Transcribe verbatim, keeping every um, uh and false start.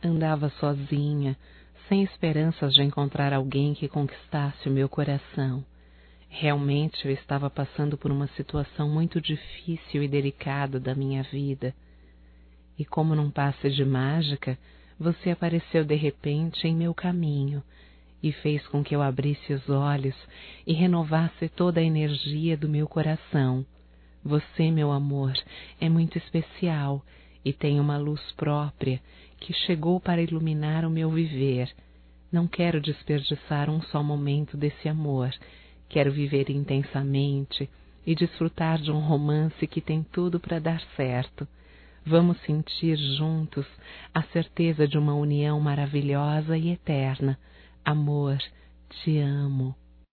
Andava sozinha, sem esperanças de encontrar alguém que conquistasse o meu coração. Realmente eu estava passando por uma situação muito difícil e delicada da minha vida. E como num passe de mágica, você apareceu de repente em meu caminho e fez com que eu abrisse os olhos e renovasse toda a energia do meu coração. Você, meu amor, é muito especial e tem uma luz própria que chegou para iluminar o meu viver. Não quero desperdiçar um só momento desse amor. Quero viver intensamente e desfrutar de um romance que tem tudo para dar certo. Vamos sentir juntos a certeza de uma união maravilhosa e eterna. Amor, te amo.